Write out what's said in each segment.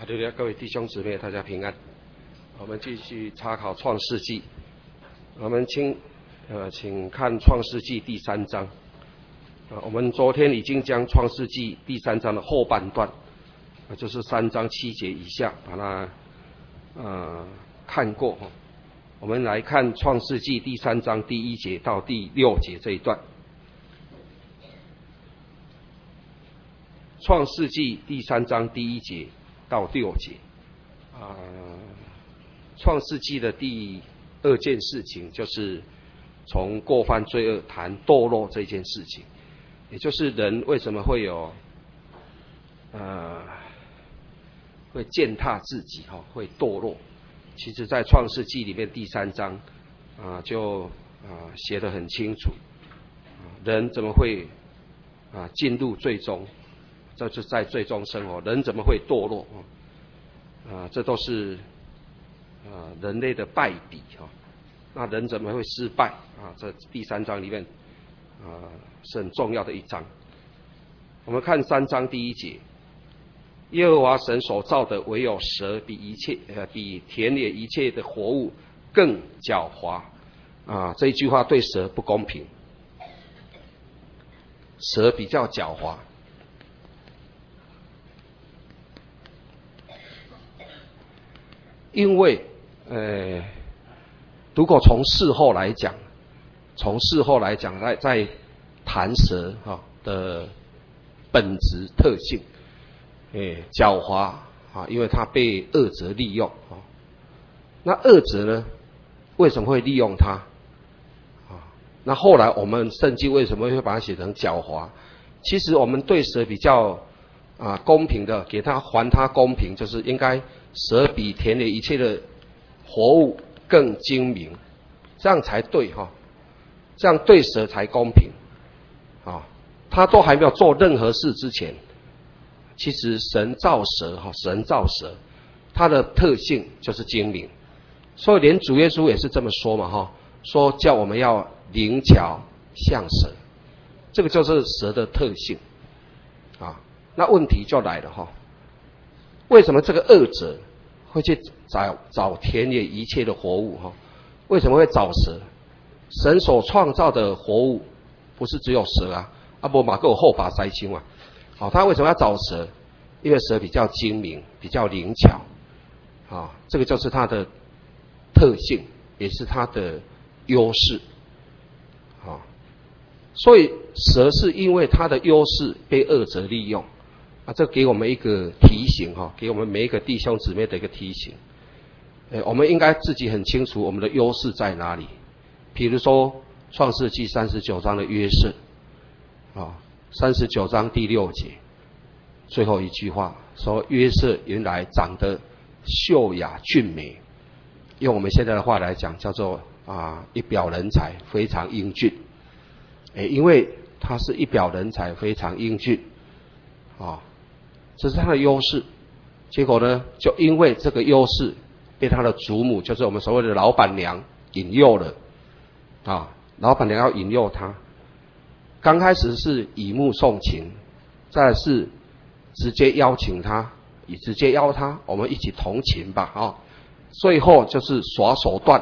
对了，各位弟兄姊妹，大家平安。我们继续查考创世纪，我们请看创世纪第3章。我们昨天已经将创世纪第3章的后半段，就是3章7节以下，把它看过。我们来看创世纪第3章第1节到第6节这一段。创世纪第3章第1节到6节，创世纪的第2件事情就是从过犯罪恶谈堕落这件事情，也就是人为什么会有会践踏自己会堕落。其实在创世纪里面第3章就写得很清楚，人怎么会进入最终，这就是在最终生活，人怎么会堕落这都是人类的败笔那人怎么会失败这第3章里面是很重要的一章。我们看3章第1节，耶和华神所造的唯有蛇比田野一切的活物更狡猾这一句话对蛇不公平，蛇比较狡猾。因为如果从事后来讲，在谈蛇的本质特性，狡猾因为它被恶者利用那恶者呢，为什么会利用它那后来我们圣经为什么会把它写成狡猾？其实我们对蛇比较公平的，给它还它公平，就是应该蛇比田野一切的活物更精明，这样才对这样对蛇才公平它都还没有做任何事之前，其实神造蛇它的特性就是精明，所以连主耶稣也是这么说嘛说叫我们要灵巧像蛇，这个就是蛇的特性那问题就来了为什么这个恶者会去找田野一切的活物为什么会找蛇？神所创造的活物不是只有蛇不马有后把塞青他为什么要找蛇？因为蛇比较精明，比较灵巧这个就是它的特性，也是它的优势所以蛇是因为它的优势被恶者利用这给我们一个提醒给我们每一个弟兄姊妹的一个提醒。我们应该自己很清楚我们的优势在哪里。比如说创世纪39章的约瑟39章第6节最后一句话说，约瑟原来长得秀雅俊美，用我们现在的话来讲叫做一表人才，非常英俊。因为他是一表人才，非常英俊这是他的优势。结果呢，就因为这个优势被他的祖母，就是我们所谓的老板娘引诱了老板娘要引诱他，刚开始是以目送情，再来是直接邀请他，直接邀他我们一起同情吧最后就是耍手段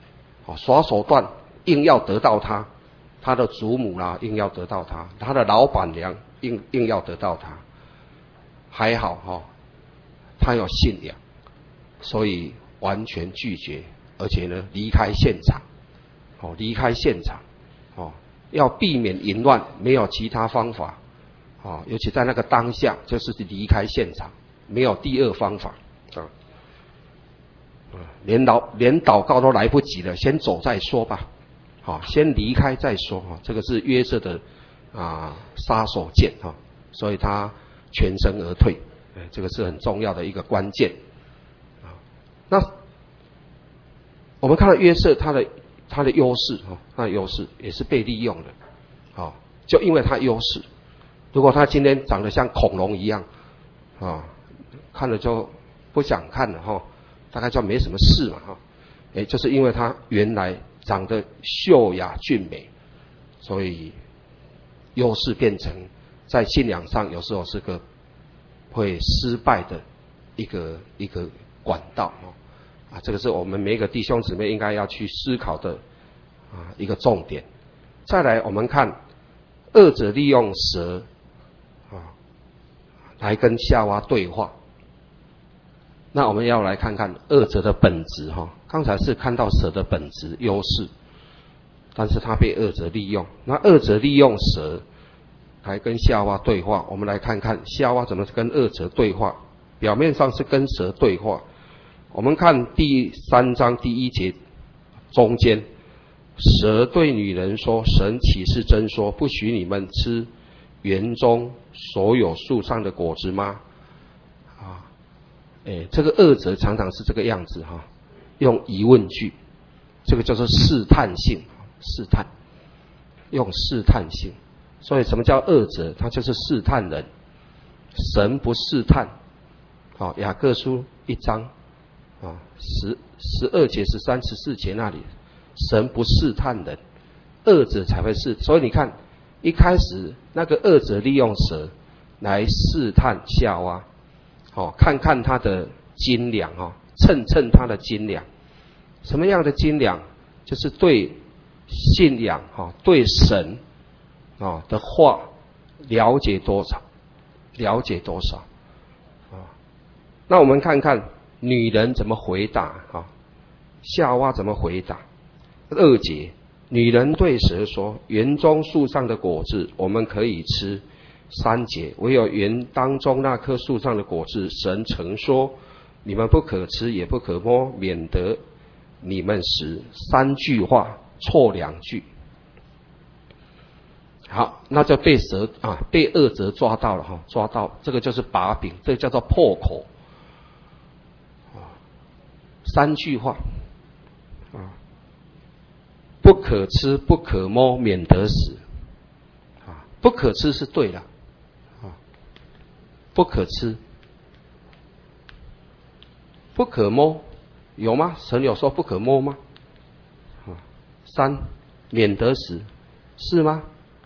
硬要得到他的祖母硬要得到他的老板娘硬要得到他。还好他有信仰，所以完全拒绝，而且呢离开现场要避免淫乱，没有其他方法尤其在那个当下就是离开现场，没有第二方法连祷告都来不及了，先走再说吧先离开再说这个是约瑟的杀手锏所以他全身而退这个是很重要的一个关键那我们看到约瑟他的优势他的优势也是被利用的就因为他优势，如果他今天长得像恐龙一样看了就不想看了大概就没什么事嘛就是因为他原来长得秀雅俊美，所以优势变成在信仰上有时候是个会失败的一个管道这个是我们每一个弟兄姊妹应该要去思考的一个重点。再来，我们看恶者利用蛇来跟夏娃对话。那我们要来看看恶者的本质刚才是看到蛇的本质优势，但是他被恶者利用。那恶者利用蛇来跟夏娃对话，我们来看看夏娃怎么跟恶者对话。表面上是跟蛇对话，我们看第3章第1节中间，蛇对女人说：神岂是真说，不许你们吃园中所有树上的果子吗？这个恶者常常是这个样子用疑问句，这个叫做试探性，试探，用试探性。所以什么叫恶者？他就是试探人。神不试探雅各书1章12节、13、14节那里，神不试探人，恶者才会试。所以你看，一开始那个恶者利用蛇来试探夏娃，看看他的斤两称他的斤两。什么样的斤两？就是对信仰对神的话了解多少，了解多少那我们看看女人怎么回答夏娃怎么回答。2节，女人对蛇说：园中树上的果子我们可以吃。3节，唯有园当中那棵树上的果子，神曾说你们不可吃也不可摸，免得你们死。3句话错2句。好，那就被蛇被恶者抓到了抓到，这个就是把柄，这个叫做破口3句话不可吃不可摸，免得死不可吃是对的不可吃，不可摸有吗？神有说不可摸吗？3免得死是吗？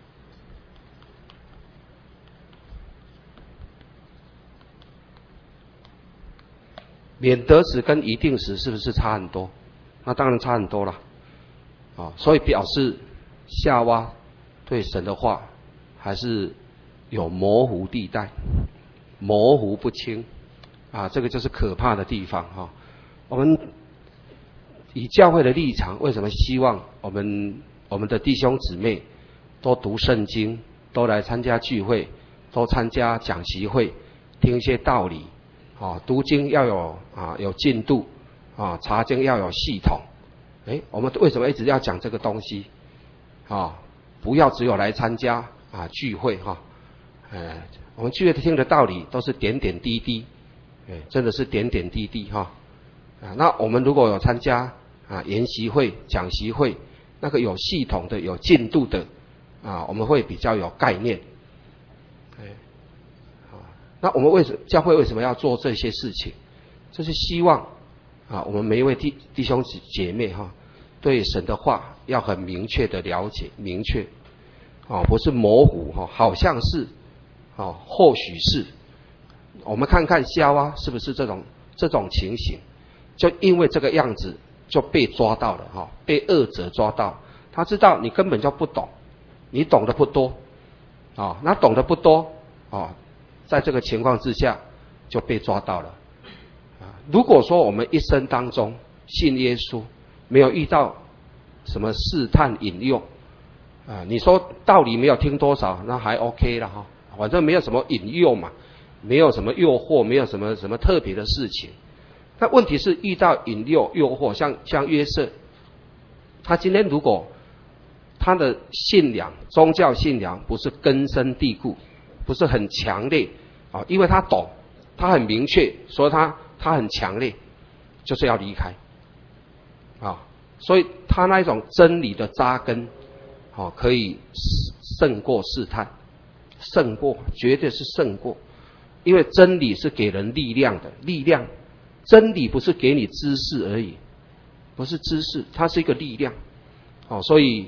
免得死跟一定死是不是差很多？那当然差很多了所以表示夏娃对神的话还是有模糊地带，模糊不清这个就是可怕的地方我们以教会的立场，为什么希望我们的弟兄姊妹都读圣经，都来参加聚会，都参加讲习会，听一些道理读经要有进度查经要有系统。我们为什么一直要讲这个东西不要只有来参加聚会我们聚会听的道理都是点点滴滴真的是点点滴滴那我们如果有参加研习会、讲习会，那个有系统的、有进度的我们会比较有概念。那我们教会为什么要做这些事情？就是希望我们每一位弟兄姐妹对神的话要很明确的了解，明确不是模糊好像是或许是。我们看看夏娃是不是这种情形，就因为这个样子就被抓到了被恶者抓到。他知道你根本就不懂，你懂得不多那懂得不多在这个情况之下就被抓到了如果说我们一生当中信耶稣，没有遇到什么试探引诱你说道理没有听多少，那还 OK 了反正没有什么引诱嘛，没有什么诱惑，没有什么特别的事情。那问题是遇到引诱、诱惑，像约瑟，他今天如果他的信仰、宗教信仰不是根深蒂固，不是很强烈因为他懂，他很明确，所以他很强烈，就是要离开所以他那一种真理的扎根可以胜过试探，胜过，绝对是胜过。因为真理是给人力量的，力量，真理不是给你知识而已，不是知识，它是一个力量所以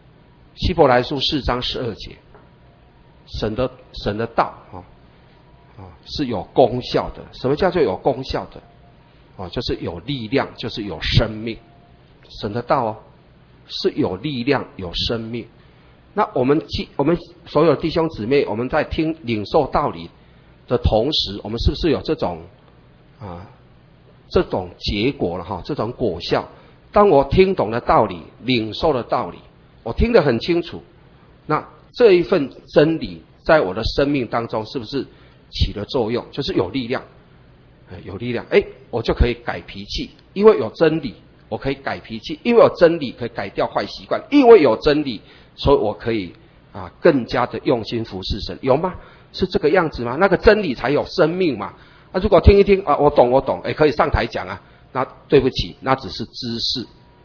希伯来书4章12节，神的道是有功效的。什么叫做有功效的？就是有力量，就是有生命。神的道是有力量有生命。那我们所有弟兄姊妹，我们在领受道理的同时，我们是不是有这种结果了这种果效？当我听懂了道理，领受了道理，我听得很清楚，那这一份真理在我的生命当中是不是起了作用？就是有力量，有力量，我就可以改脾气，因为有真理，我可以改脾气，因为有真理可以改掉坏习惯，因为有真理，所以我可以更加的用心服侍神，有吗？是这个样子吗？那个真理才有生命嘛。如果听一听我懂，可以上台讲啊，那对不起，那只是知识，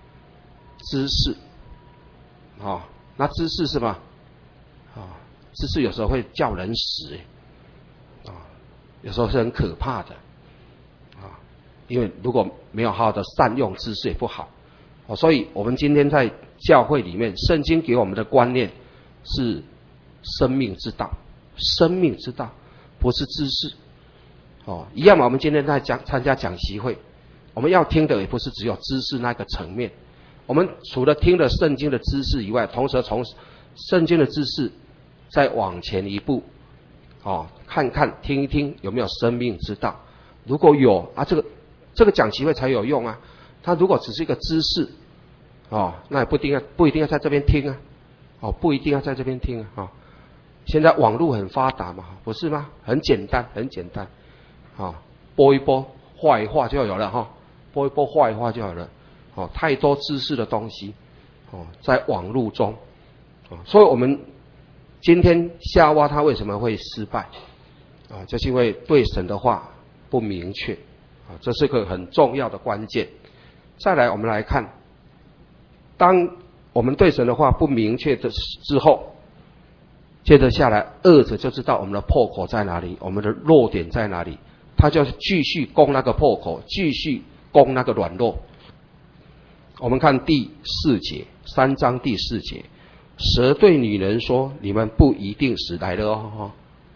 那知识是吗？知识有时候会叫人死，有时候是很可怕的，因为如果没有好好的善用知识也不好，所以我们今天在教会里面，圣经给我们的观念是生命之道，生命之道不是知识，一样嘛。我们今天在参加讲习会，我们要听的也不是只有知识那个层面，我们除了听了圣经的知识以外，同时从圣经的知识再往前一步，看看听一听有没有生命之道。如果有这个讲习会才有用啊。它如果只是一个知识，那也不一定要在这边听啊，不一定要在这边听啊。现在网络很发达嘛，不是吗？很简单，播一播坏话就有了播一播坏话就有了。太多知识的东西在网络中，所以我们今天夏娃他为什么会失败就是因为对神的话不明确这是个很重要的关键。再来我们来看，当我们对神的话不明确的之后，接着下来恶者就知道我们的破口在哪里，我们的弱点在哪里，他就继续攻那个破口，继续攻那个软弱。我们看第4节，3章第4节，蛇对女人说：“你们不一定死。”来了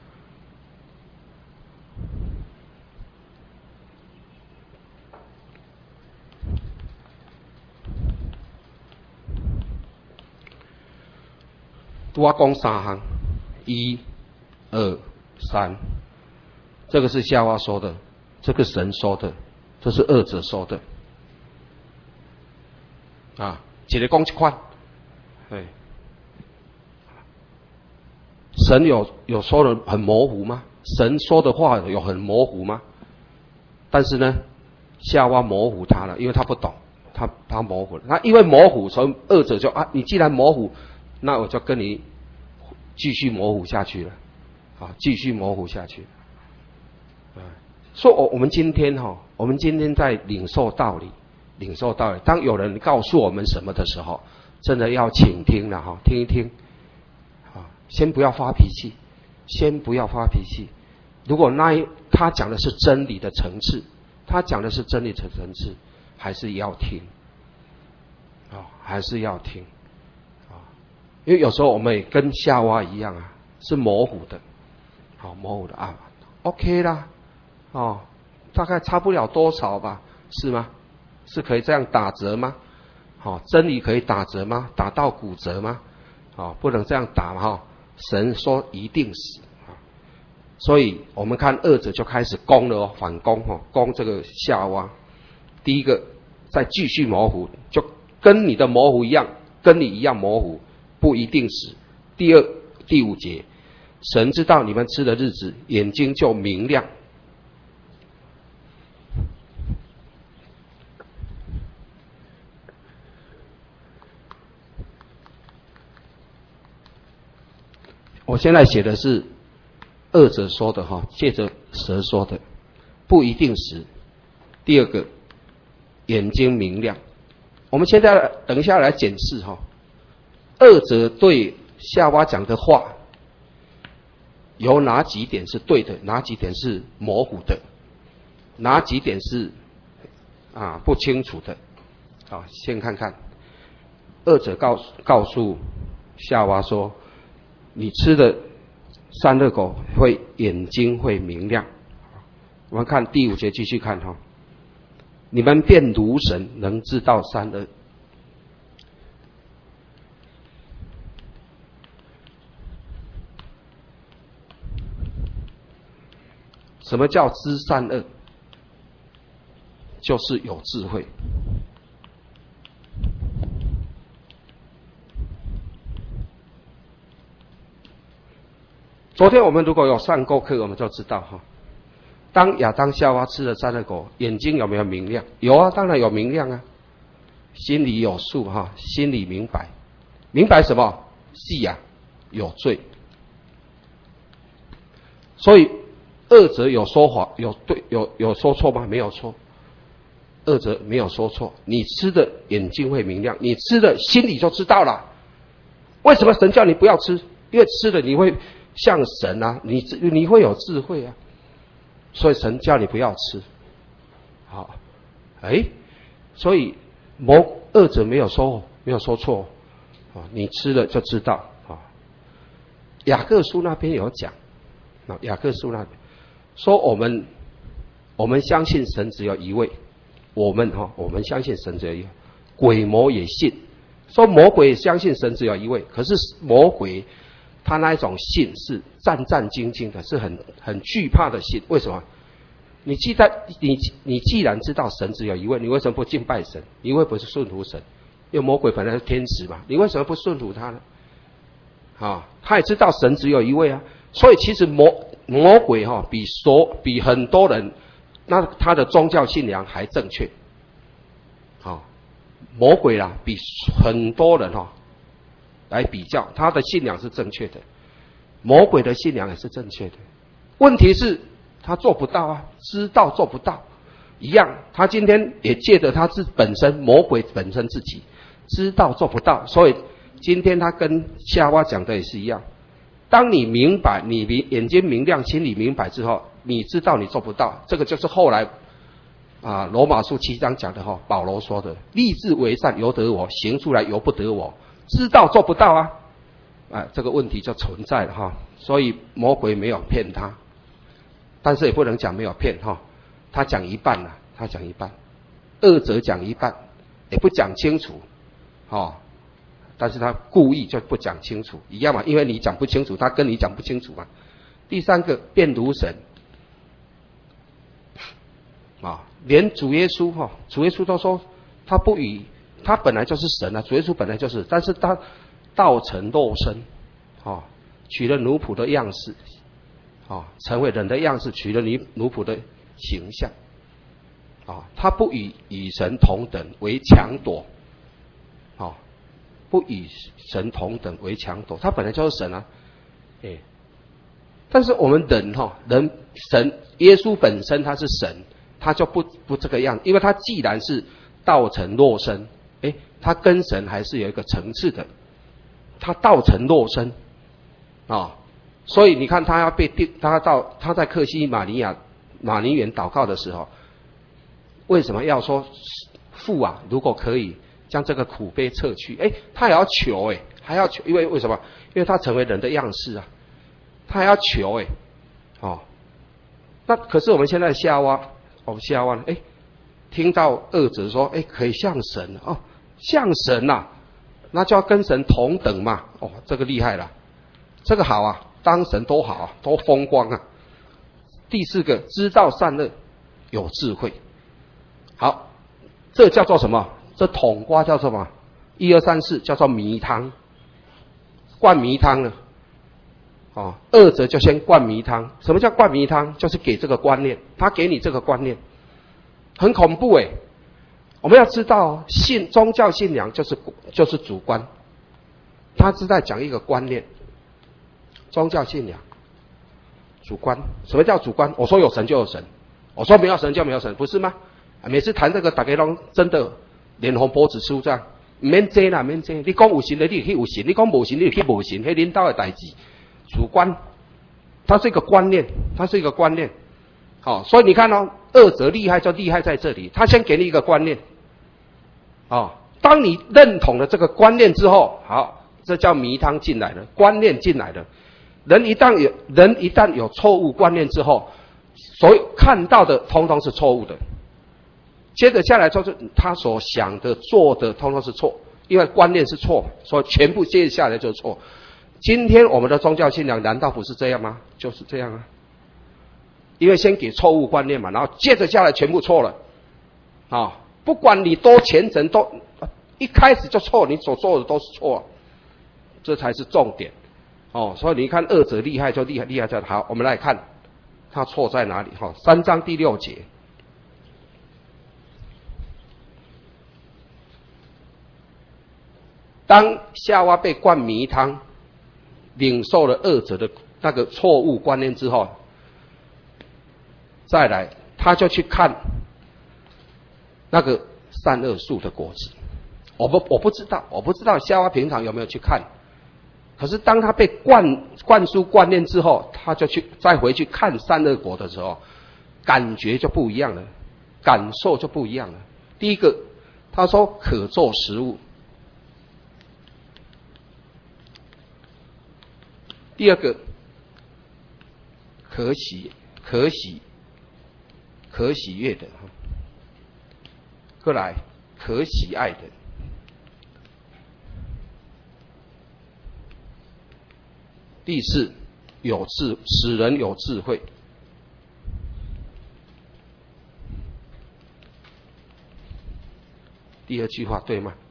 我讲3项，1、2、3，这个是夏娃说的，这个神说的，这是恶者说的。一个讲一款，神有说的很模糊吗？神说的话有很模糊吗？但是呢，夏娃模糊他了，因为他不懂，他模糊了。那因为模糊，所以恶者就你既然模糊，那我就跟你继续模糊下去了，继续模糊下去。所以我们今天在领受道理，当有人告诉我们什么的时候，真的要倾听了听一听，先不要发脾气，如果他讲的是真理的层次，还是要听，因为有时候我们也跟夏娃一样是模糊的，OK 啦，大概差不了多少吧，是吗？是可以这样打折吗？真理可以打折吗？打到骨折吗？不能这样打嘛神说一定死所以我们看恶者就开始攻了反攻攻这个夏娃。第一个再继续模糊，就跟你的模糊一样，跟你一样模糊，不一定死。第5节，神知道你们吃的日子，眼睛就明亮。我现在写的是恶者说的借着蛇说的，不一定死。第2个，眼睛明亮。我们现在等一下来检视恶者对夏娃讲的话有哪几点是对的，哪几点是模糊的，哪几点是不清楚的。先看看恶者告诉夏娃说，你吃的善恶果会眼睛会明亮。我们看第5节继续看哈，你们便如神，能知道善恶。什么叫知善恶？就是有智慧。昨天我们如果有上过课，我们就知道哈，当亚当夏娃吃了善恶果，眼睛有没有明亮？有啊，当然有明亮啊，心里有数哈，心里明白，明白什么？是啊，有罪。所以二者有说谎，有对，有说错吗？没有错，二者没有说错。你吃的眼睛会明亮，你吃的心里就知道了。为什么神叫你不要吃？因为吃了你会像神啊，你会有智慧啊，所以神叫你不要吃。好，所以二者没有说错啊，你吃了就知道啊。雅各书那边有讲，雅各书那边说我们相信神只有一位，我们相信神只有一位，鬼魔也信，说魔鬼相信神只有一位，可是魔鬼他那一种信是战战兢兢的，是很惧怕的信。为什么？你既然知道神只有一位，你为什么不敬拜神？你为什么不顺服神？因为魔鬼本来是天使嘛，你为什么不顺服他呢？他也知道神只有一位啊，所以其实魔鬼比很多人那他的宗教信仰还正确。魔鬼啦比很多人来比较，他的信仰是正确的，魔鬼的信仰也是正确的。问题是他做不到啊，知道做不到一样。他今天也借着他本身，魔鬼本身自己知道做不到，所以今天他跟夏娃讲的也是一样。当你明白，你眼睛明亮，心里明白之后，你知道你做不到，这个就是后来罗马书7章讲的保罗说的，立志为善由得我，行出来由不得我。知道做不到啊，这个问题就存在了所以魔鬼没有骗他，但是也不能讲没有骗他讲一半了，他讲一半，二者讲一半，也不讲清楚但是他故意就不讲清楚，一样嘛，因为你讲不清楚，他跟你讲不清楚嘛。第3个，便如神连主耶稣都说他本来就是神啊，主耶稣本来就是，但是他道成肉身取了奴仆的样式成为人的样式，取了奴仆的形象他不与神同等为强夺不与神同等为强夺，他本来就是神啊但是我们人神耶稣本身他是神，他就不这个样，因为他既然是道成肉身他跟神还是有一个层次的，他道成肉身所以你看他要被定，他在客西马尼园祷告的时候，为什么要说父啊，如果可以将这个苦杯撤去？他也要求还要求，因为为什么？因为他成为人的样式啊，他还要求那可是我们现在夏娃呢听到二者说可以像神像神那就要跟神同等嘛这个厉害了，这个好啊，当神多好啊，多风光啊。第4个，知道善恶，有智慧。好，这叫做什么？这统瓜叫做什么？1、2、3、4叫做迷汤，灌迷汤了二者就先灌迷汤。什么叫灌迷汤？就是给这个观念，他给你这个观念，很恐怖我们要知道宗教信仰就是主观，他是在讲一个观念。宗教信仰主观，什么叫主观？我说有神就有神，我说没有神就没有神，不是吗？每次谈这个大家都真的脸红脖子粗这样，免遮啦，免遮。你讲有神的，你去有神；你讲无神，你去无神。那领导的代志，主观，它是一个观念，它是一个观念。所以你看二者厉害就厉害在这里，他先给你一个观念当你认同了这个观念之后，好，这叫迷汤进来了，观念进来了， 人一旦有错误观念之后，所有看到的通通是错误的。接着下来就是他所想的、做的，通通是错，因为观念是错，所以全部接下来就是错。今天我们的宗教信仰难道不是这样吗？就是这样啊。因为先给错误观念嘛，然后接着下来全部错了。不管你多虔诚，都一开始就错，你所做的都是错，这才是重点。所以你看二者厉害就厉害在好，我们来看他错在哪里。3章第6节。当夏娃被灌迷汤，领受了二者的那个错误观念之后，再来他就去看那个善恶树的果子。我不知道夏娃平常有没有去看。可是当他被灌输观念之后，他就再回去看善恶果的时候，感觉就不一样了，感受就不一样了。第一个，他说可做食物。第二个，可喜悦的，过来可喜爱的。第四，使人有智慧。第二句话对吗？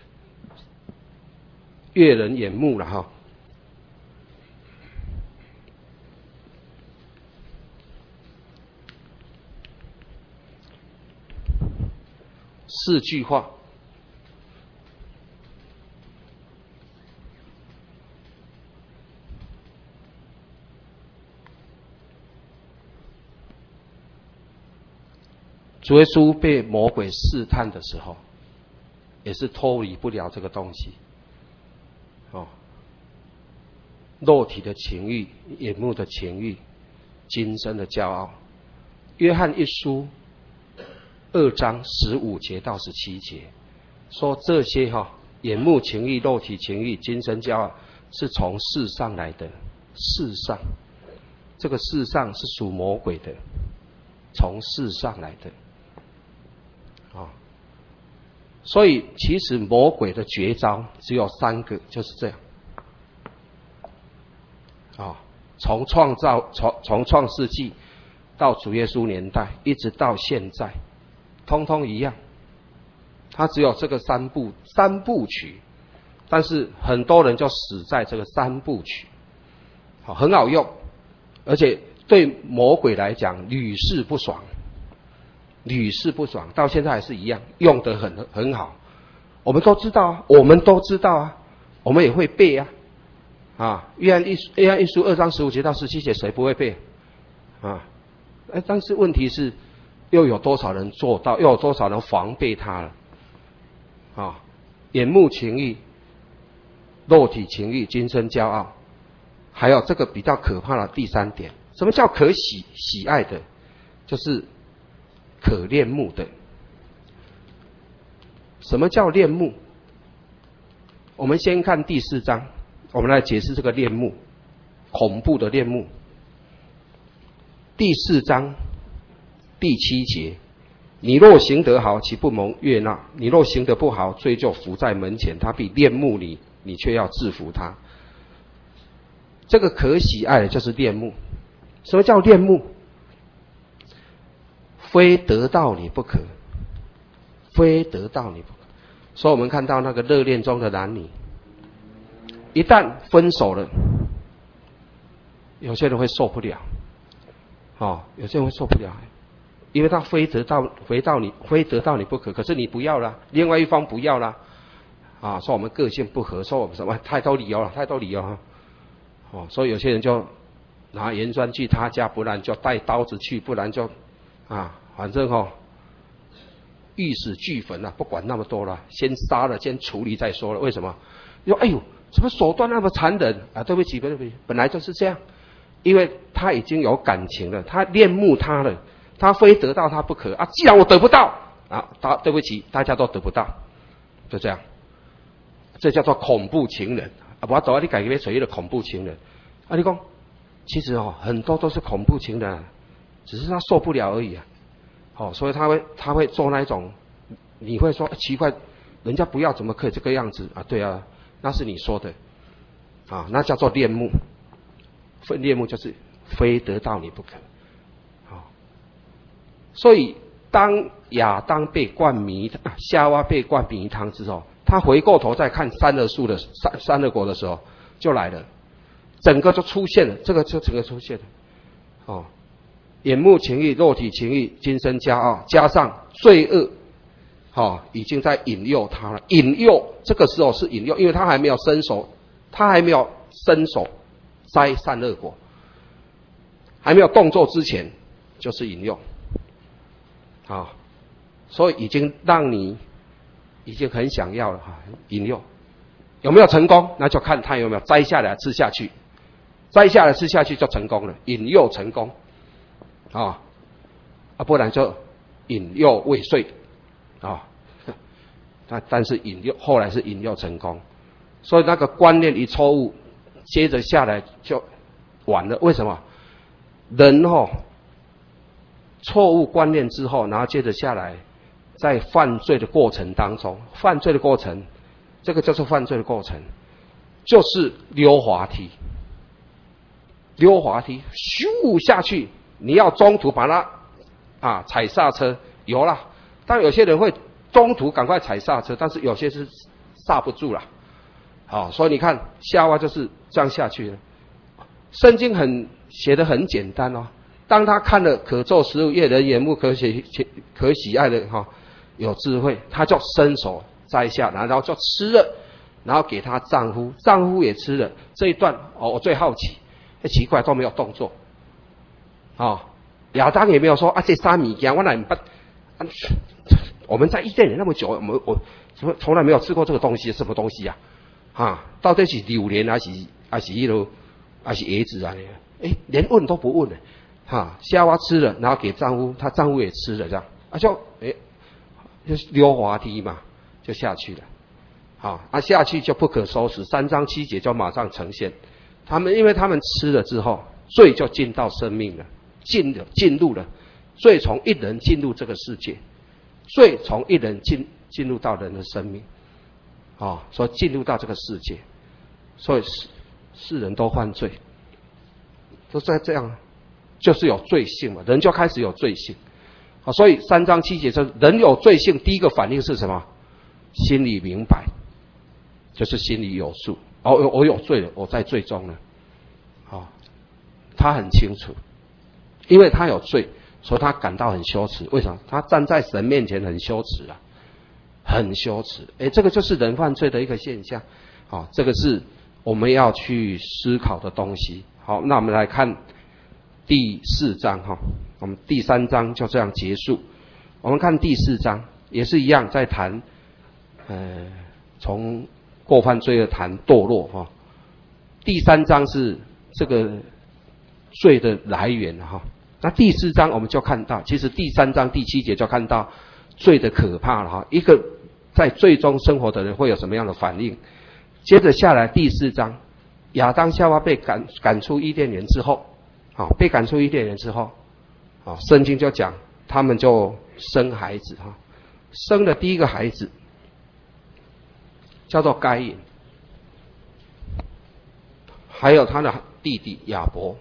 悦人眼目了哈。4句话。主耶稣被魔鬼试探的时候，也是脱离不了这个东西。肉体的情欲、眼目的情欲、今生的骄傲。约翰一书2章15节到17节说，这些眼目情欲、肉体情欲、今生骄傲是从世上来的。世上，这个世上是属魔鬼的，从世上来的。所以其实魔鬼的绝招只有3个，就是这样。从创世纪到主耶稣年代，一直到现在，通通一样。他只有这个三部曲，但是很多人就死在这个3部曲。很好用，而且对魔鬼来讲屡试不爽，到现在还是一样，用得很好。我们都知道啊，我们也会背啊。约翰一书2章15节到17节，谁不会背但是问题是，又有多少人做到？又有多少人防备它了？眼目情欲、肉体情欲、今生骄傲，还有这个比较可怕的第3点，什么叫可喜爱的？就是可恋慕的。什么叫恋慕？我们先看第4章，我们来解释这个恋慕，恐怖的恋慕。第4章第7节，你若行得好，岂不蒙悦纳？你若行得不好，罪就伏在门前，他必恋慕你，你却要制服他。这个可喜爱的就是恋慕。什么叫恋慕？非得到你不可，非得到你不可。所以我们看到那个热恋中的男女，一旦分手了，有些人会受不了。有些人会受不了，因为他非得到你不可，可是你不要了，另外一方不要了，说我们个性不合，说我们什么太多理由了。所以有些人就拿盐酸去他家，不然就带刀子去，不然就反正玉石俱焚不管那么多了，先杀了，先处理再说了。为什么？说哎呦，怎么手段那么残忍对不起，本来就是这样。因为他已经有感情了，他恋慕他了，他非得到他不可既然我得不到对不起，大家都得不到，就这样。这叫做恐怖情人我走你改变谁的恐怖情人。 啊，你讲，其实很多都是恐怖情人，只是他受不了而已啊。所以他会做那一种，你会说奇怪，人家不要怎么可以这个样子啊？对啊，那是你说的啊，那叫做恋慕。恋慕就是非得到你不可。所以当亚当被灌迷，夏娃被灌迷汤之后，他回过头再看善恶果的时候，就来了，整个就出现了，这个就整个出现了。眼目情欲、肉体情欲、今生骄傲，加上罪恶，已经在引诱他了。引诱这个时候是引诱，因为他还没有伸手摘善恶果，还没有动作之前就是引诱。所以已经让你已经很想要了引诱有没有成功？那就看他有没有摘下来吃下去，摘下来吃下去就成功了，引诱成功不然就引诱未遂但是后来是引诱成功，所以那个观念一错误，接着下来就完了。为什么？人错误观念之后，然后接着下来，在犯罪的过程当中，这个就是犯罪的过程，就是溜滑梯，咻下去，你要中途把它踩刹车，有啦，但有些人会中途赶快踩刹车，但是有些是刹不住了。所以你看夏娃就是这样下去的。圣经写得很简单当他看了可做食物，悦人眼目，可喜爱的有智慧，他就伸手摘下，然后就吃了，然后给他丈夫，丈夫也吃了。这一段我最好奇，奇怪都没有动作亚当也没有说这三米件我哪不我们在伊甸园那么久，我从来没有吃过这个东西，什么东西到底是榴莲还是椰子连问都不问夏娃吃了，然后给丈夫，她丈夫也吃了，这样就溜滑梯嘛，就下去了。下去就不可收拾，3章7节就马上呈现。因为他们吃了之后，罪就进到生命了，进入了，罪从一人进入这个世界，罪从一人进入到人的生命，所以进入到这个世界，所以世人都犯罪，都在这样。就是有罪性嘛，人就开始有罪性所以3章7节说，人有罪性，第一个反应是什么？心里明白，就是心里有数我有罪了，我在罪中了他很清楚，因为他有罪，所以他感到很羞耻。为什么？他站在神面前很羞耻很羞耻这个就是人犯罪的一个现象这个是我们要去思考的东西。好，那我们来看第4章我们第3章就这样结束。我们看第4章也是一样，在谈从过犯罪恶谈堕落第3章是这个罪的来源那第4章我们就看到，其实第3章第7节就看到罪的可怕了一个在罪中生活的人会有什么样的反应。接着下来第4章，亚当夏娃被赶出伊甸园之后被赶出伊甸园之后圣经就讲他们就生孩子生的第一个孩子叫做该隐，还有他的弟弟亚伯。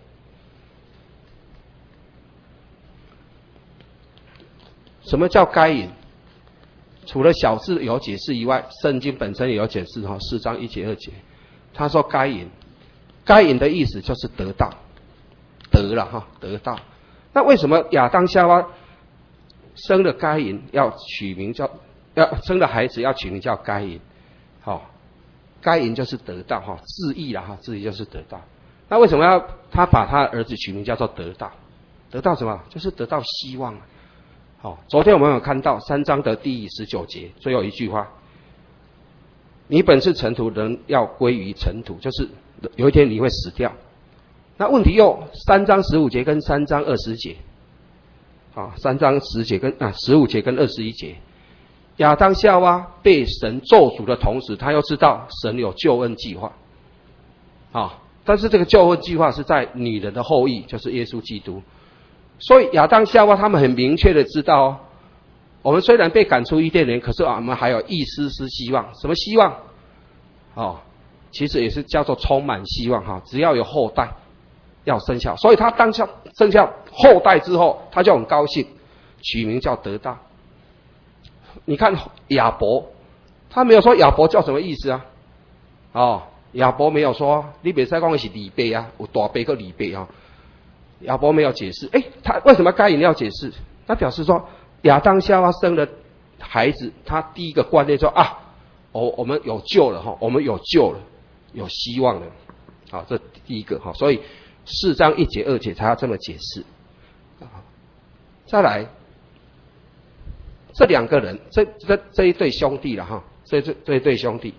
什么叫该隐？除了小字有解释以外，圣经本身也有解释4章1节2节。他说该隐的意思就是得到，得到。那为什么亚当夏娃生了该隐要生了孩子要取名叫该隐？该隐就是得到字义字义就是得到。那为什么他把他儿子取名叫做得到？得到什么？就是得到希望昨天我们有看到3章的第19节最后一句话，你本是尘土，人要归于尘土，就是有一天你会死掉。那问题又3章15节跟3章20节3章10节跟15节跟21节，亚当夏娃被神咒诅的同时，他又知道神有救恩计划但是这个救恩计划是在女人的后裔，就是耶稣基督。所以亚当夏娃他们很明确的知道哦，我们虽然被赶出伊甸园，可是我们还有一丝丝希望。什么希望？哦，其实也是叫做充满希望哈，只要有后代要生下，所以他当下生下后代之后，他就很高兴，取名叫得大。你看亚伯，他没有说亚伯叫什么意思啊？哦，亚伯没有说，你别再讲的是李贝啊，有大贝个李贝啊。亚伯没有解释，他为什么该隐要解释？他表示说，亚当夏娃生了孩子，他第一个观念说啊，我们有救了哈，我们有救了，有希望了，好，这第一个哈，所以4章1节2节才要这么解释。再来，这2个人，这一对兄弟了哈，这一对兄弟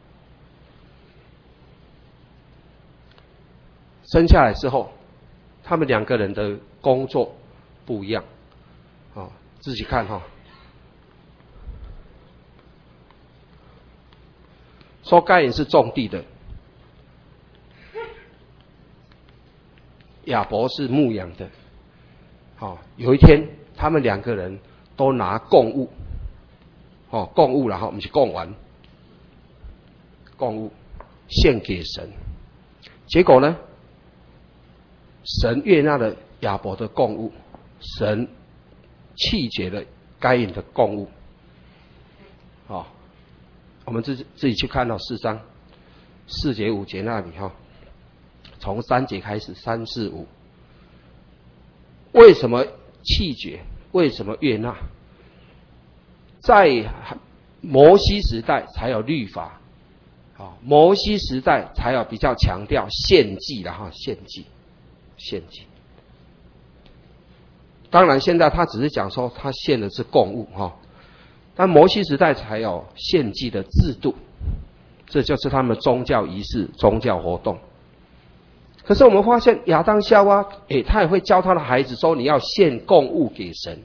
生下来之后，他们2个人的工作不一样，自己看哈。说该隐是种地的，亚伯是牧羊的。有一天他们2个人都拿供物，供物然后不是供完，供物献给神。结果呢，神悦纳了亚伯的供物，神弃绝了该隐的供物。我们自己去看到4章4节5节那里哈，从3节开始3、4、5，为什么弃绝？为什么悦纳？在摩西时代才有律法，摩西时代才有比较强调献祭的哈，献祭。当然现在他只是讲说他献的是供物哈。但摩西时代才有献祭的制度，这就是他们宗教仪式、宗教活动。可是我们发现亚当夏娃，他也会教他的孩子说你要献供物给神。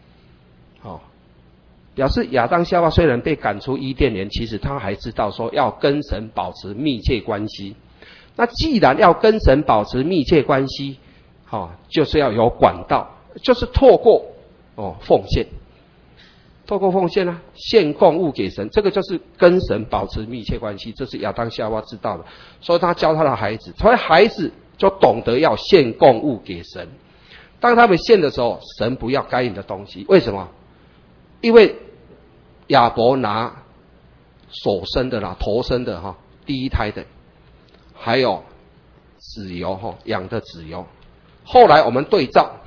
表示亚当夏娃虽然被赶出伊甸园，其实他还知道说要跟神保持密切关系。那既然要跟神保持密切关系，就是要有管道，就是透过奉献。透过奉献献供物给神，这个就是跟神保持密切关系，这是亚当夏娃知道的，所以他教他的孩子，所以孩子就懂得要献供物给神。当他们献的时候，神不要该隐的东西，为什么？因为亚伯拿首生的头生的第一胎的，还有子油养的子油。后来我们对照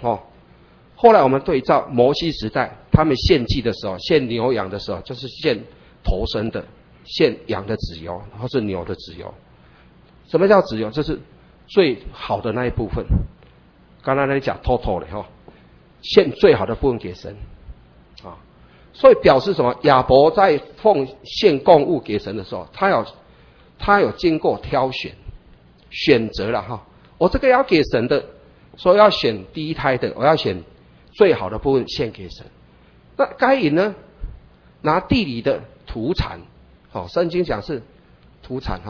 摩西时代，他们献祭的时候，献牛羊的时候，就是献头生的，献羊的子油，或是牛的子油。什么叫子油？这是最好的那一部分。刚才那里讲total的献最好的部分给神所以表示什么？亚伯在奉献供物给神的时候，他有经过挑选，选择了我这个要给神的，所以要选第一胎的，我要选最好的部分献给神。那该隐呢？拿地里的土产，圣经讲是土产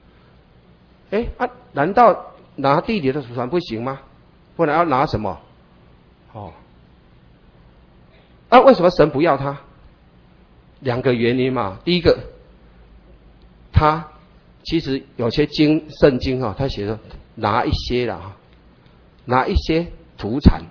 难道拿地里的土产不行吗？不然要拿什么？为什么神不要他？2个原因嘛。第一个，他其实有些圣经他写着拿一些啦，拿一些土产。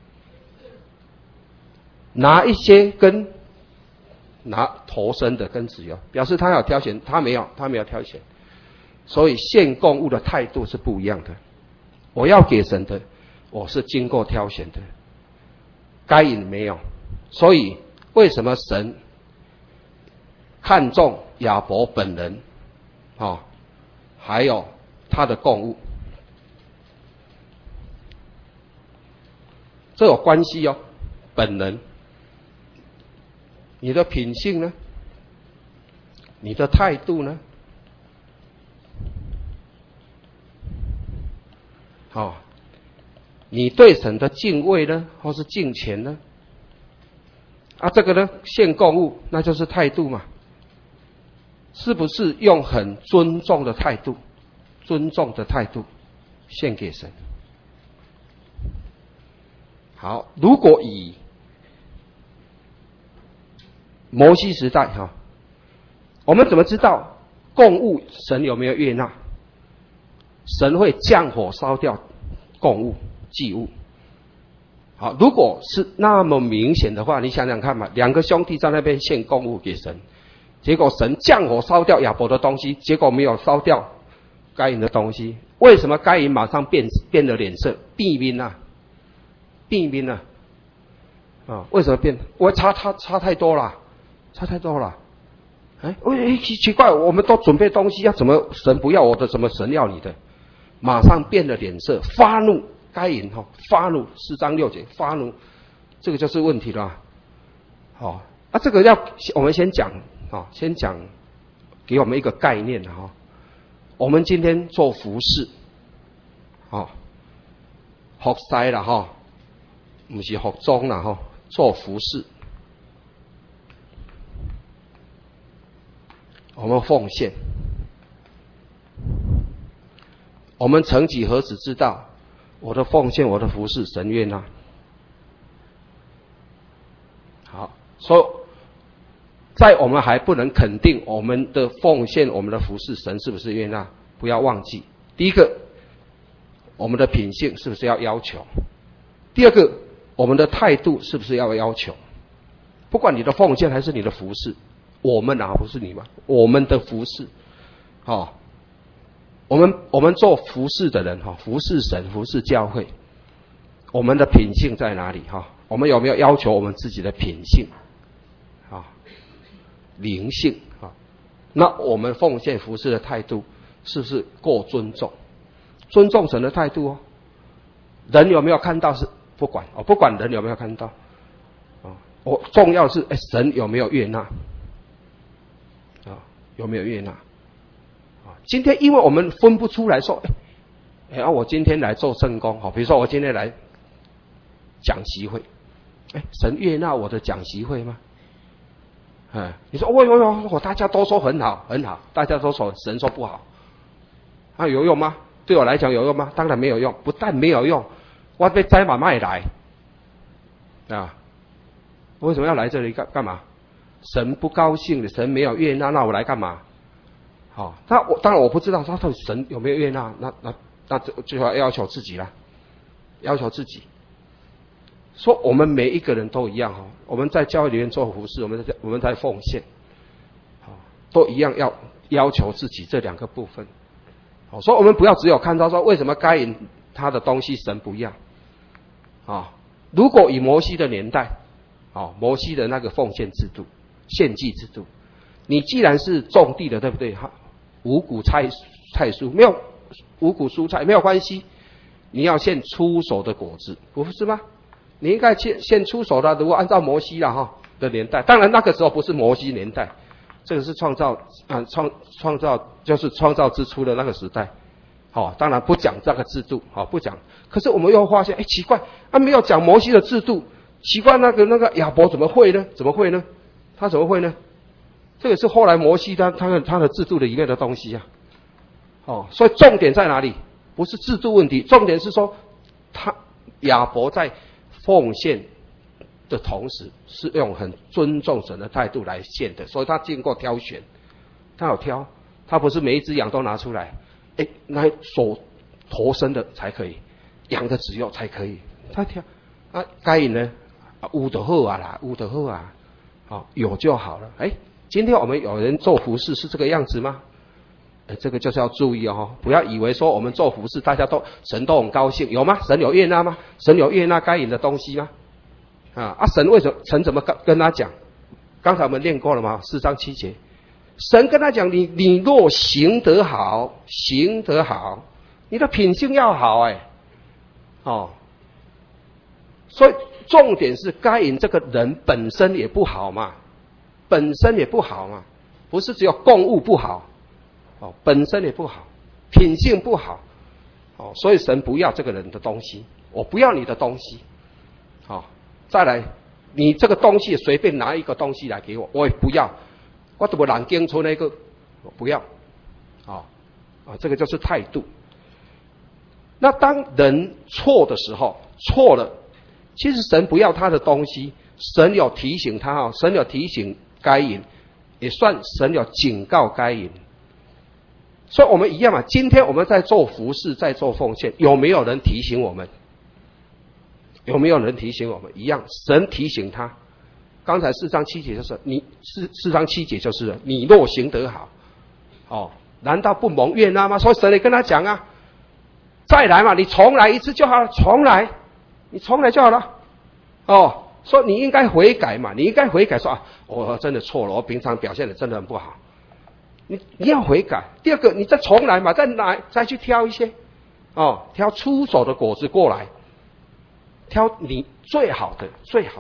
拿一些跟拿头生的跟子油，表示他要挑选，他没有挑选，所以献供物的态度是不一样的。我要给神的，我是经过挑选的，该隐没有。所以为什么神看重亚伯本人还有他的供物？这有关系本人。你的品性呢？你的态度呢？你对神的敬畏呢，或是敬虔呢？这个呢，献供物，那就是态度嘛。是不是用很尊重的态度？尊重的态度。 献给神。好，如果以摩西时代哈，我们怎么知道供物神有没有悦纳？神会降火烧掉供物祭物。好，如果是那么明显的话，你想想看嘛，两个兄弟在那边献供物给神，结果神降火烧掉亚伯的东西，结果没有烧掉该隐的东西。为什么该隐马上变了脸色？避免啊，避免啊！啊，为什么变？我差太多了，差太多了。奇怪，我们都准备东西，要怎么神不要我的，怎么神要你的？马上变了脸色，发怒。该隐发怒，4章6节发怒，这个就是问题了。好，这个我们先讲先讲，给我们一个概念哈。我们今天做服饰，服饰啦哈，不是服装啦哈，做服饰，我们奉献，我们曾几何时知道？我的奉献，我的服事，神悦纳。好，所以在我们还不能肯定我们的奉献、我们的服事，神是不是悦纳？不要忘记，第一个，我们的品性是不是要求？第二个，我们的态度是不是要求？不管你的奉献还是你的服事，我们不是你们，我们的服事，我们做服事的人服事神，服事教会，我们的品性在哪里我们有没有要求我们自己的品性灵性那我们奉献服事的态度是不是够尊重？尊重神的态度人有没有看到是不管不管人有没有看到重要是神有没有悦纳有没有悦纳？今天因为我们分不出来说，我今天来做圣工比如说我今天来讲习会，神悦纳我的讲习会吗？你说我大家都说很好很好，大家都说神说不好，有用吗？对我来讲有用吗？当然没有用，不但没有用，我被摘马卖来为什么要来这里干嘛？神不高兴，神没有悦纳，那我来干嘛？当然我不知道他到底神有没有悦纳，那就要求自己啦，要求自己。说我们每一个人都一样我们在教会里面做服事，我们在奉献，都一样要求自己这两个部分。所以我们不要只有看到说为什么该隐他的东西神不要如果以摩西的年代摩西的那个奉献制度、献祭制度，你既然是种地的，对不对？五谷菜蔬没有，五谷蔬菜没有关系，你要献出手的果子，不是吗？你应该献出手的。如果按照摩西的年代，当然那个时候不是摩西年代，这个是创造就是创造之初的那个时代。当然不讲这个制度不讲。可是我们又发现，奇怪，没有讲摩西的制度，奇怪那个亚伯怎么会呢？他怎么会呢？这个是后来摩西他的制度的里面的东西所以重点在哪里？不是制度问题，重点是说亚伯在奉献的同时是用很尊重神的态度来献的，所以他经过挑选，他有挑，他不是每一只羊都拿出来，那手头生的才可以，羊的脂肉才可以，他挑该隐呢有就好啦，有就好有就好了。今天我们有人做服事是这个样子吗？这个就是要注意不要以为说我们做服事大家都神都很高兴，有吗？神有悦纳吗？神有悦纳该隐的东西吗？神怎么跟他讲？刚才我们练过了吗？4章7节，神跟他讲，你若行得好，你的品性要好所以重点是该隐这个人本身也不好嘛，不是只有供物不好本身也不好，品性不好所以神不要这个人的东西，我不要你的东西再来，你这个东西随便拿一个东西来给我，我也不要，我怎么懒经出那个，我不要这个就是态度。 那当人错的时候，错了，其实神不要他的东西，神有提醒他神有提醒该隐，也算神有警告该隐。所以我们一样嘛，今天我们在做服事，在做奉献，有没有人提醒我们？有没有人提醒我们？一样，神提醒他。刚才4章7节就是4章7节就是了，你若行得好，难道不蒙悦纳吗？所以神也跟他讲啊，再来嘛，你重来一次就好了，你重来就好了。说你应该悔改嘛，你应该悔改说我真的错了，我平常表现的真的很不好。你要悔改。第二个，你再重来嘛，再去挑一些挑出手的果子过来，挑你最好的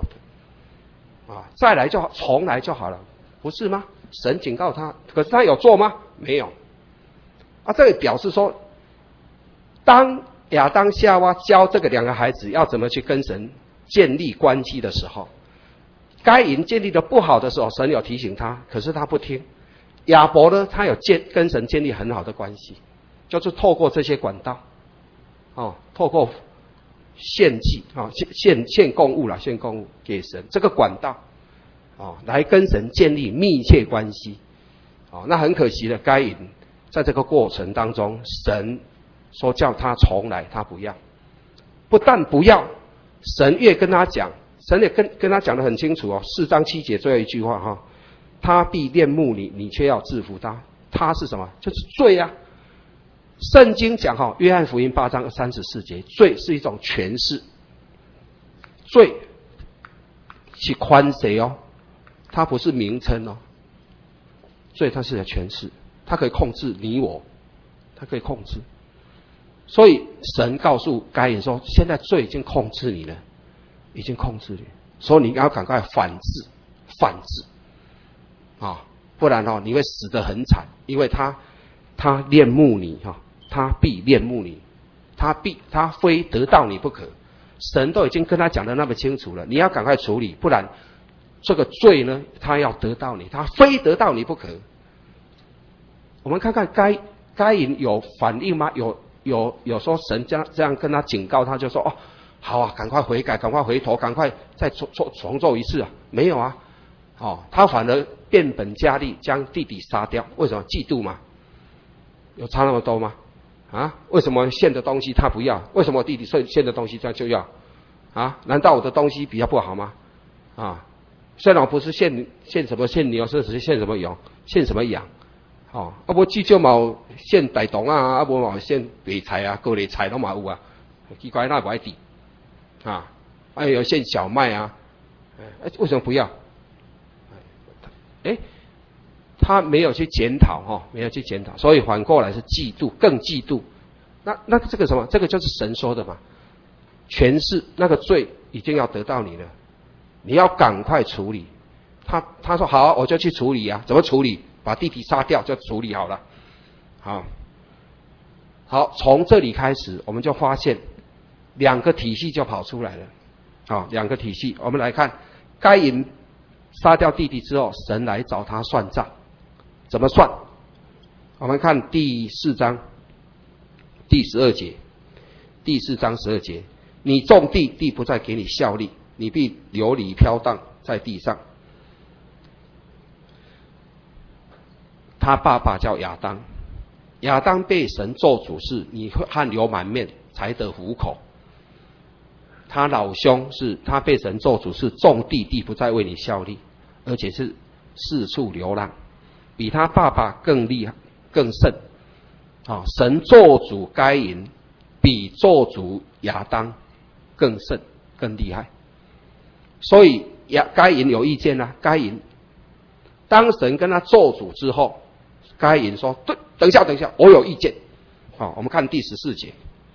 再来就好，重来就好了，不是吗？神警告他，可是他有做吗？没有。这里表示说，当亚当夏娃教这个2个孩子要怎么去跟神建立关系的时候，该隐建立的不好的时候，神有提醒他，可是他不听。亚伯呢，他有跟神建立很好的关系，就是透过这些管道，透过献祭献供物给神，这个管道来跟神建立密切关系。那很可惜的，该隐在这个过程当中，神说叫他重来，他不要，不但不要，神越跟他讲，神也跟他讲得很清楚4章7节最后一句话他必恋慕你，你却要制服他。他是什么？就是罪啊。圣经讲约翰福音8章34节，罪是一种权势，罪是宽谁它不是名称罪它是个权势，它可以控制你我，它可以控制。所以神告诉该隐说，现在罪已经控制你了，已经控制你，所以你要赶快反制不然你会死得很惨，因为他恋慕你他必恋慕你，他非得到你不可。神都已经跟他讲得那么清楚了，你要赶快处理，不然这个罪呢，他要得到你，他非得到你不可。我们看看该隐有反应吗？有说神这样跟他警告他，就说好啊，赶快悔改，赶快回头，赶快再重做一次没有啊。他反而变本加厉将弟弟杀掉。为什么？嫉妒吗？有差那么多吗？为什么献的东西他不要？为什么我弟弟献的东西他就要？难道我的东西比较不好吗？虽然我不是献什么献牛，是献什么羊，献什么羊。不至少嘛献大同不嘛献白菜高丽菜都嘛有奇怪那不爱地有献小麦为什么不要？他没有去检讨没有去检讨，所以反过来是嫉妒，更嫉妒。那这个什么？这个就是神说的嘛，权势那个罪已经要得到你了，你要赶快处理。他说好，我就去处理怎么处理？把弟弟杀掉就处理好了。好，从这里开始，我们就发现2个体系就跑出来了。2个体系，我们来看该隐杀掉弟弟之后，神来找他算账，怎么算？我们看第4章第12节，第4章12节，你种地，地不再给你效力，你必流离飘荡在地上。他爸爸叫亚当，亚当被神咒诅是你汗流满面才得糊口。他老兄是他被神咒诅是种地，地不再为你效力，而且是四处流浪，比他爸爸更厉害更甚。神咒诅该隐比咒诅亚当更甚更厉害。所以该隐有意见该隐当神跟他咒诅之后，该隐说对，等一下我有意见。我们看第14节。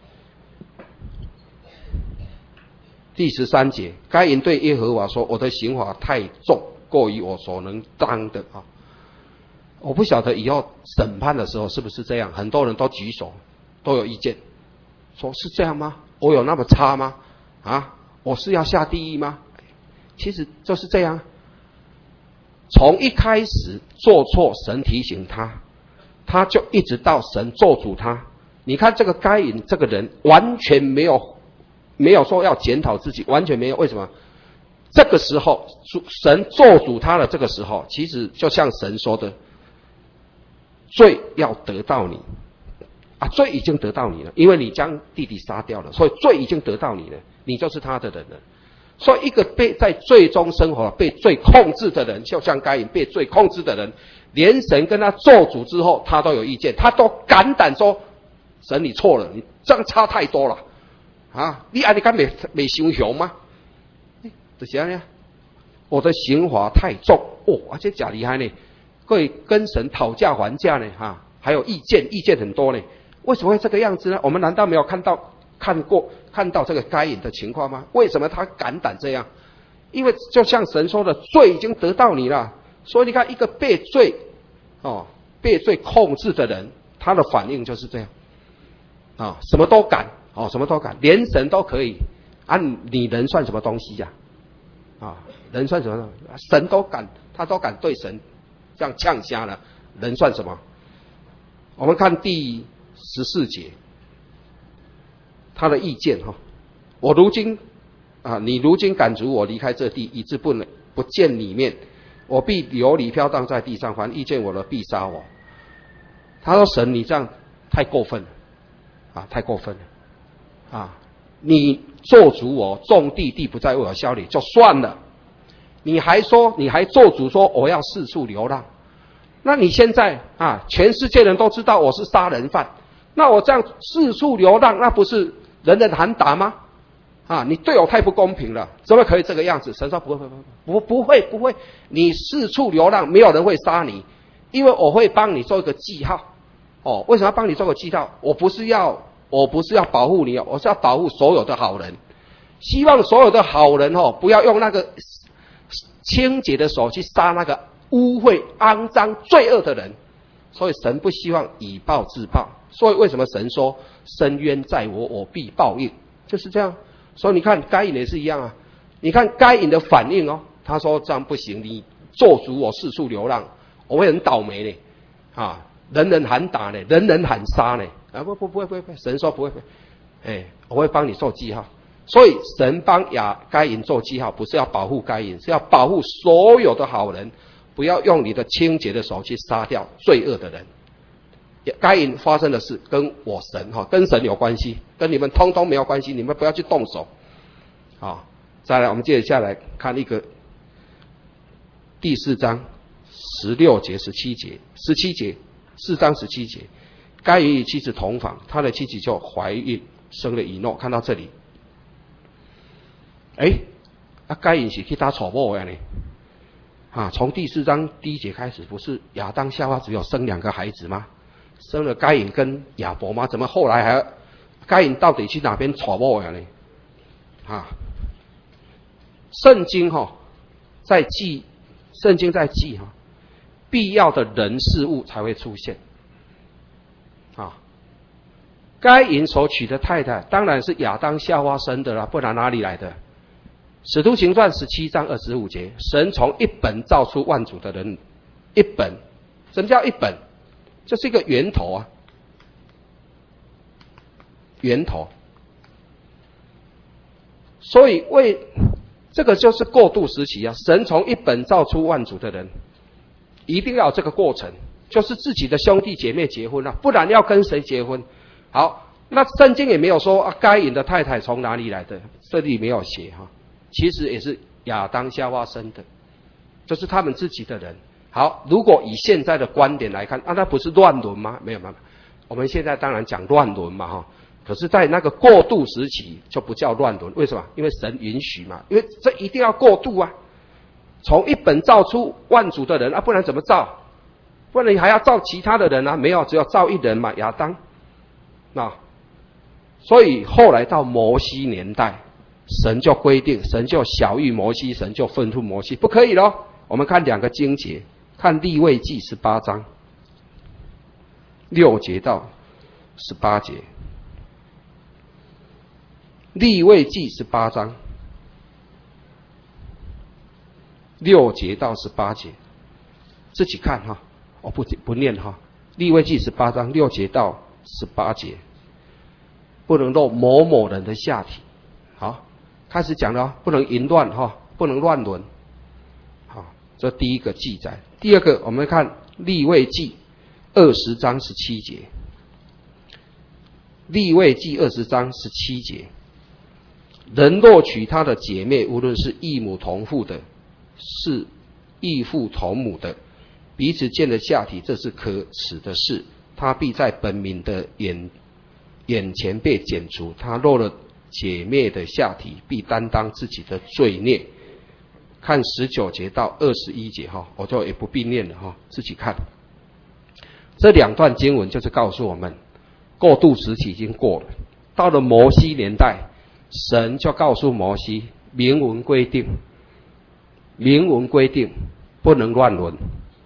第13节，该隐对耶和华说，我的刑罚太重，过于我所能当的我不晓得以后审判的时候是不是这样，很多人都举手都有意见，说是这样吗？我有那么差吗？我是要下地狱吗？其实就是这样，从一开始做错，神提醒他就一直到神咒诅他， 你看这个该隐这个人完全没有说要检讨自己，完全没有。为什么？这个时候神做主他的这个时候，其实就像神说的，罪要得到你啊，罪已经得到你了，因为你将弟弟杀掉了，所以罪已经得到你了，你就是他的人了。所以一个在罪中生活、被罪控制的人，就像该隐被罪控制的人，连神跟他做主之后，他都有意见，他都敢胆说：“神，你错了，你这样差太多了啊！你敢没想雄吗？”就是这样，我的刑罚太重哦，而且假厉害呢，可以跟神讨价还价呢，还有意见很多呢。为什么会这个样子呢？我们难道没有看到这个该隐的情况吗？为什么他敢胆这样？因为就像神说的，罪已经得到你了。所以你看，一个被罪控制的人，他的反应就是这样什么都敢什么都敢，连神都可以你人算什么东西呀？人算什么？神都敢，他都敢对神这样呛瞎了，人算什么？我们看第14节，他的意见我如今你如今赶逐我离开这地，以致不见你面，我必流离飘荡在地上，凡遇见我的必杀我。他说：“神，你这样太过分了太过分了你做主我种地，地不再为我效力就算了，你还做主说我要四处流浪。那你现在全世界人都知道我是杀人犯，那我这样四处流浪，那不是人人喊打吗？你对我太不公平了，怎么可以这个样子？”神说：“不会，你四处流浪，没有人会杀你，因为我会帮你做一个记号。为什么要帮你做个记号？我不是要保护你，我是要保护所有的好人，希望所有的好人不要用那个清洁的手去杀那个污秽、肮脏、罪恶的人。所以神不希望以暴制暴。所以为什么神说深渊在我，我必报应？就是这样。所以你看该隐也是一样你看该隐的反应他说这样不行，你做主我四处流浪，我会很倒霉呢人人喊打呢，人人喊杀呢不会，神说不会，我会帮你做记号。所以神帮该隐做记号，不是要保护该隐，是要保护所有的好人，不要用你的清洁的手去杀掉罪恶的人。该隐发生的事跟我神跟神有关系，跟你们通通没有关系，你们不要去动手。再来我们接着下来看一个第4章16节、17节，4章17节，该隐与妻子同房，他的妻子就怀孕生了以诺。看到这里，该隐是去打丑某的呢从第4章第1节开始，不是亚当夏娃只有生2个孩子吗？生了该隐跟亚伯吗？怎么后来还该隐到底去哪边丑某的呢？圣经在记必要的人事物才会出现该隐所娶的太太当然是亚当夏娃生的啦，不然哪里来的？使徒行传17章25节，神从一本造出万族的人。一本，什么叫一本？这是一个源头源头。所以这个就是过渡时期神从一本造出万族的人，一定要有这个过程，就是自己的兄弟姐妹结婚不然要跟谁结婚？好，那圣经也没有说该隐的太太从哪里来的，这里没有写其实也是亚当夏娃生的，就是他们自己的人。好，如果以现在的观点来看那不是乱伦吗？没有，我们现在当然讲乱伦嘛可是在那个过渡时期就不叫乱伦。为什么？因为神允许嘛，因为这一定要过渡从一本造出万族的人不然怎么造？不然你还要造其他的人没有，只有造一人嘛，亚当所以后来到摩西年代，神就规定，神就晓谕摩西，神就吩咐摩西不可以咯。我们看2个经节，看利未记18章6节到18节。利未记18章6节到18节，自己看我不念利未记18章6节到18节。 不能露某某人的下体。好，开始讲了，不能淫乱哈，不能乱伦。好，这第一个记载。第二个，我们看利未记20章17节。利未记20章17节，人若娶他的姐妹，无论是异母同父的，是异父同母的，彼此见了下体，这是可耻的事，他必在本民的眼前被剪除。他露了姐妹的下体，必担当自己的罪孽。看19节到21节哈，我就也不必念了哈，自己看。这两段经文就是告诉我们，过渡时期已经过了，到了摩西年代，神就告诉摩西，明文规定不能乱伦。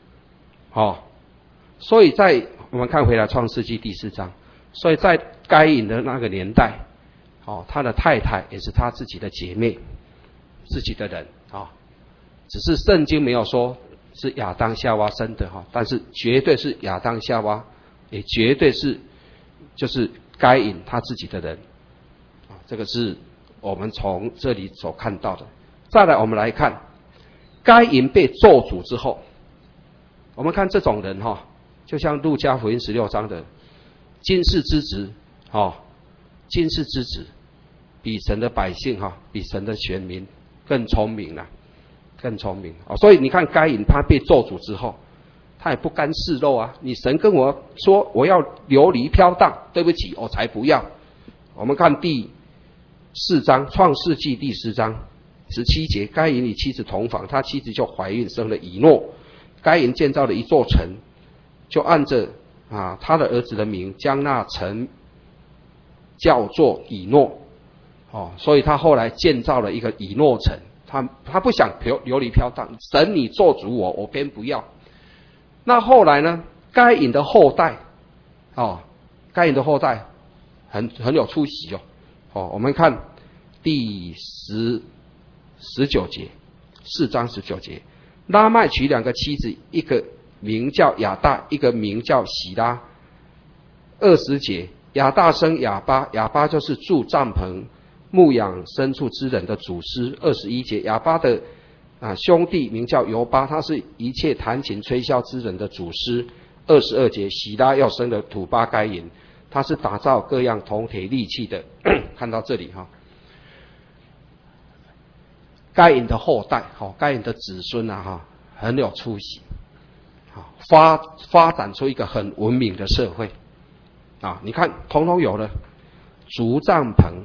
所以在我们看回来创世纪第4章，所以在该隐的那个年代，他的太太也是他自己的姐妹，自己的人只是圣经没有说是亚当夏娃生的但是绝对是亚当夏娃，也绝对是就是该隐他自己的人这个是我们从这里所看到的。再来我们来看该隐被咒诅之后，我们看这种人就像路加福音16章的今世之子今世之子比神的百姓比神的选民更聪明所以你看该隐他被咒诅之后，他也不甘示弱啊！你神跟我说我要流离飘荡，对不起，我才不要。我们看第4章，创世纪第4章17节，该隐与妻子同房，他妻子就怀孕生了以诺。该隐建造了一座城，就按着他的儿子的名，将那城叫做以诺。所以他后来建造了一个以诺城。他不想流离飘荡，神你做主我偏不要。那后来呢？该隐的后代很有出息我们看第19节，4章19节，拉麦娶2个妻子，一个名叫亚大，一个名叫喜拉。20节，亚大生亚巴，亚巴就是住帐篷牧养牲畜之人的祖师。21节，亚巴的兄弟名叫犹巴，他是一切弹琴吹箫之人的祖师。22节，喜拉要生的土巴该隐，他是打造各样铜铁利器的。看到这里该隐的后代该隐的子孙很有出息发展出一个很文明的社会你看统统有了竹帐篷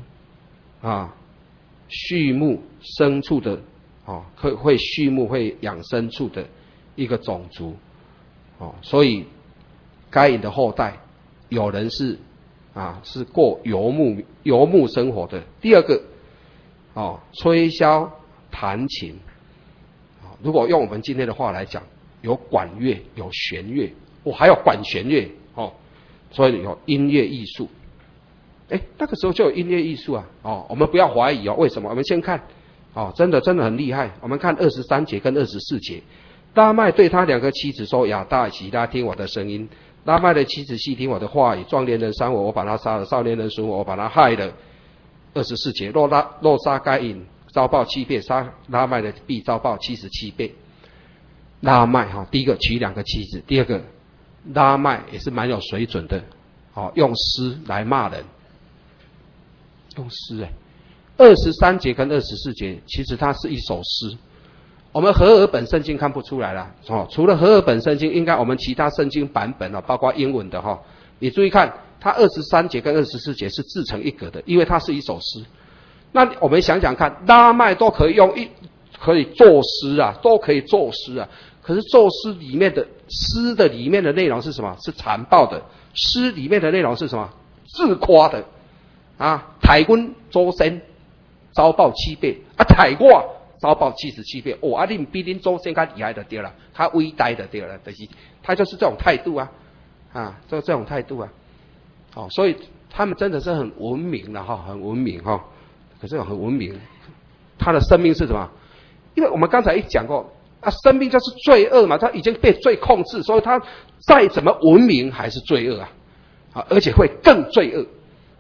畜牧牲畜的会畜牧会养牲畜的一个种族所以该隐的后代有人是过游牧生活的。第二个吹箫弹琴如果用我们今天的话来讲，有管乐有弦乐还有管弦乐所以有音乐艺术。那个时候就有音乐艺术我们不要怀疑为什么？我们先看真的很厉害。我们看23节跟24节，拉麦对他2个妻子说：亚大、喜拉，听我的声音。拉麦的妻子细听我的话语，壮年人伤我，我把他杀了；少年人损我，我把他害了。24节，若杀该隐，遭报7倍；杀拉麦的，必遭报77倍。拉麦第一个娶2个妻子，第二个拉麦也是蛮有水准的用诗来骂人。用诗23节跟24节，其实它是一首诗。我们和合本圣经看不出来了除了和合本圣经，应该我们其他圣经版本包括英文的你注意看，它23节跟24节是自成一格的，因为它是一首诗。那我们想想看，拉麦都可以可以作诗都可以作诗可是作诗里面的诗的里面的内容是什么？是残暴的。诗里面的内容是什么？自夸的抬阮祖先遭报7倍抬我遭报77倍你比恁祖先较厉害就对了，较伟大就对了，就是他就是这种态度就这种态度所以他们真的是很文明了很文明可是很文明，他的生命是什么？因为我们刚才讲过生命就是罪恶嘛，他已经被罪控制，所以他再怎么文明还是罪恶而且会更罪恶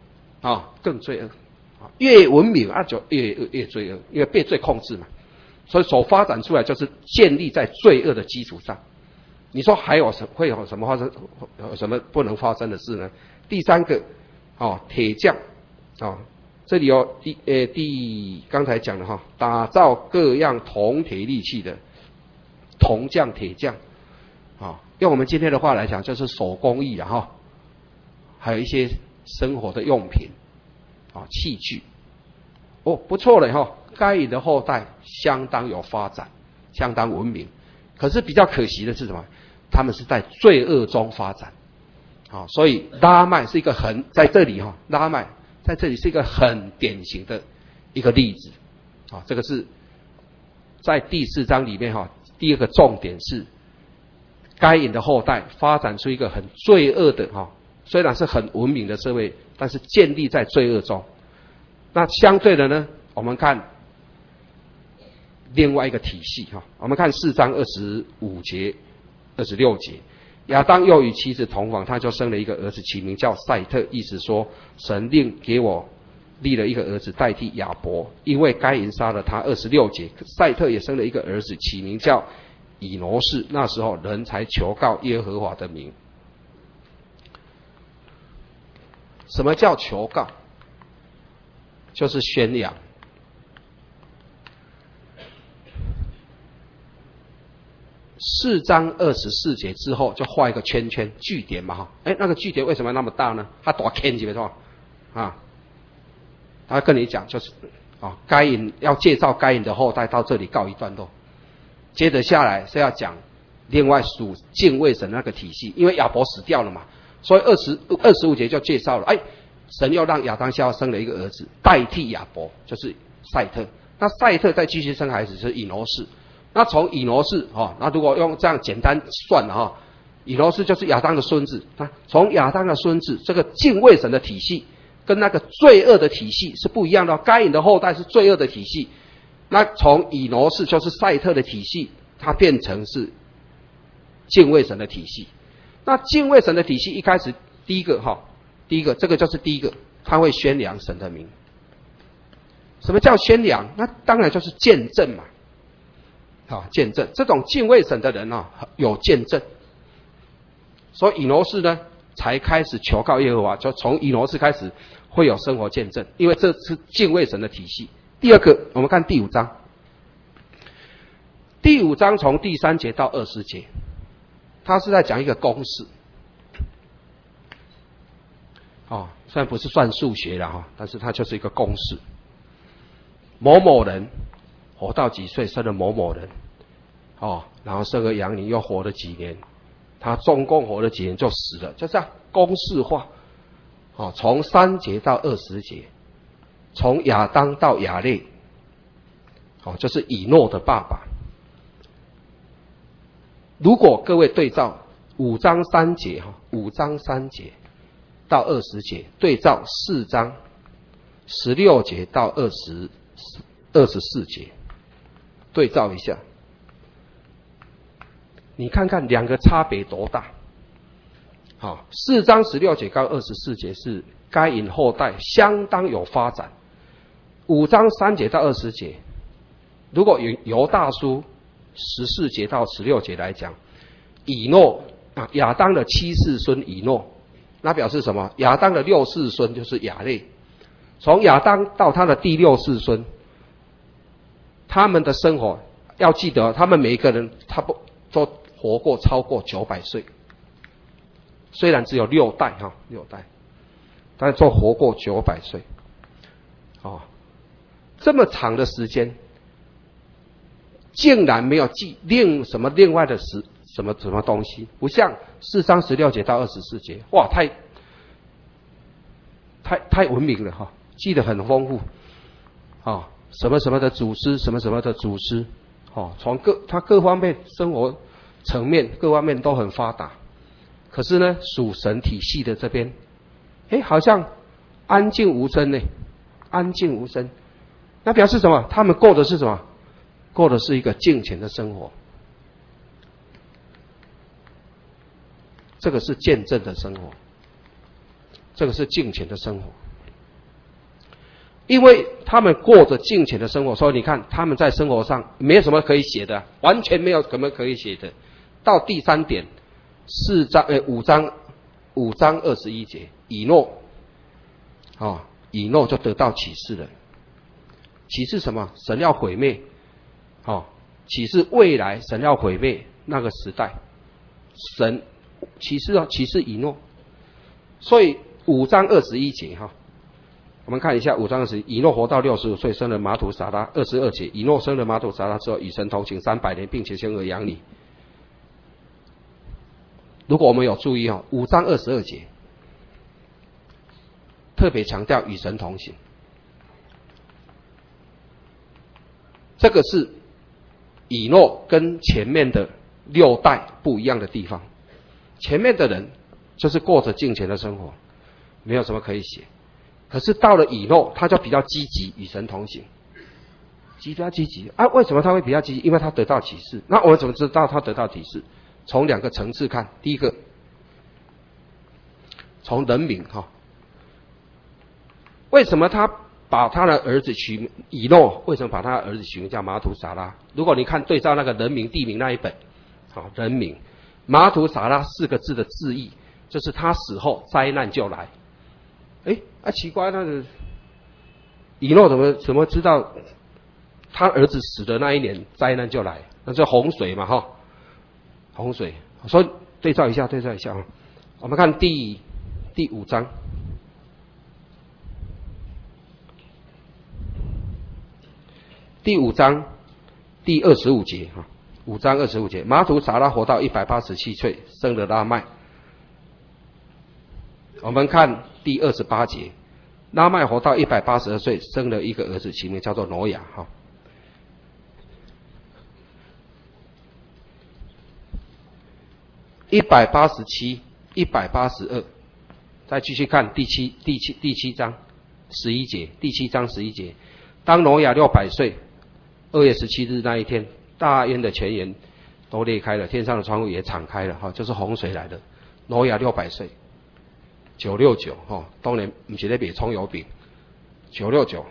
更罪恶。越文明就越罪恶，因为被罪控制嘛，所以所发展出来就是建立在罪恶的基础上。你说还有会有什么发生？有什么不能发生的事呢？第三个，铁匠，这里有刚才讲的打造各样铜铁利器的铜匠、铁匠，用我们今天的话来讲，就是手工艺还有一些生活的用品。器具，不错了该隐的后代相当有发展，相当文明。可是比较可惜的是什么？他们是在罪恶中发展。所以拉麦是一个在这里拉麦在这里是一个很典型的一个例子。这个是在第4章里面第二个重点是该隐的后代发展出一个很罪恶的虽然是很文明的社会，但是建立在罪恶中。那相对的呢，我们看另外一个体系我们看4章25节、26节，亚当又与妻子同房，他就生了一个儿子，起名叫赛特，意思说神令给我立了一个儿子代替亚伯，因为该隐杀了他。26节，赛特也生了一个儿子，起名叫以挪士，那时候人才求告耶和华的名。什么叫求告？就是宣扬。4章24节之后就画一个圈圈句点嘛那个句点为什么那么大呢？它多圈是吧？他跟你讲就是该隐要介绍该隐的后代到这里告一段落，接着下来是要讲另外属敬畏神那个体系，因为亚伯死掉了嘛，所以25节就介绍了，神又让亚当夏娃生了一个儿子代替亚伯，就是赛特。那赛特再继续生孩子是以挪士。那从以挪士那如果用这样简单算以挪士就是亚当的孙子。从亚当的孙子，这个敬畏神的体系跟那个罪恶的体系是不一样的。该隐的后代是罪恶的体系，那从以挪士就是赛特的体系，它变成是敬畏神的体系。那敬畏神的体系一开始第一个这个就是第一个，他会宣扬神的名。什么叫宣扬？那当然就是见证嘛。见证，这种敬畏神的人有见证，所以以挪士呢才开始求告耶和华，就从以挪士开始会有生活见证，因为这是敬畏神的体系。第二个，我们看第5章，第5章从第3节到20节，他是在讲一个公式。虽然不是算数学了但是它就是一个公式。某某人活到几岁生了某某人然后生个养女又活了几年，他总共活了几年就死了，就这样公式化。从3节到20节，从亚当到亚列，就是以诺的爸爸。如果各位对照5章3节5章3节到20节，对照4章16节到24节，对照一下，你看看两个差别多大。4章16节到24节是该隐后代相当有发展。5章3节到20节，如果犹大书14节到16节来讲，以诺亚当的7世孙以诺，那表示什么？亚当的6世孙就是亚列。从亚当到他的第6世孙，他们的生活要记得，他们每一个人都活过超过900岁，虽然只有6代但是都活过900岁。这么长的时间，竟然没有记另外的什么东西，不像4章16节到24节，哇，太文明了记得很丰富什么什么的祖师，什么什么的祖师从他各方面生活层面各方面都很发达。可是呢，属神体系的这边好像安静无声呢，安静无声。那表示什么？他们过的是什么？过的是一个敬虔的生活。这个是见证的生活，这个是敬虔的生活。 因为他们过着敬虔的生活，所以你看他们在生活上没有什么可以写的，完全没有什么可以写的。到第3点，5章21节，以诺，以诺就得到启示了。启示什么？神要毁灭，启示未来神要毁灭那个时代，神启示以诺。所以5章21节我们看一下5章20，以诺活到65岁，生了马土撒拉。22节，以诺生了马土撒拉之后，与神同行300年，并且生儿养女。如果我们有注意5章22节，特别强调与神同行，这个是以诺跟前面的6代不一样的地方。前面的人就是过着敬虔的生活，没有什么可以写。可是到了以诺，他就比较积极，与神同行，比较积极啊。为什么他会比较积极？因为他得到启示。那我们怎么知道他得到启示？从2个层次看。第一个，从人名为什么他把他的儿子取以诺？为什么把他的儿子取名叫马土撒拉？如果你看对照那个人名地名那一本，人名马土撒拉4个字的字义，就是他死后灾难就来。奇怪，那个以诺怎么知道他儿子死的那一年灾难就来？那就洪水嘛，洪水。所以对照一下我们看第5章，第25节5章25节，马土撒拉活到187岁，生了拉麦。我们看第28节，拉麦活到182岁，生了一个儿子，起名叫做挪亚。187、182，再继续看第七章11节，第7章11节，当挪亚600岁，2月17日那一天，大渊的泉源都裂开了，天上的窗户也敞开了，就是洪水来的。挪亚600岁。969当然不是在卖葱油饼，969。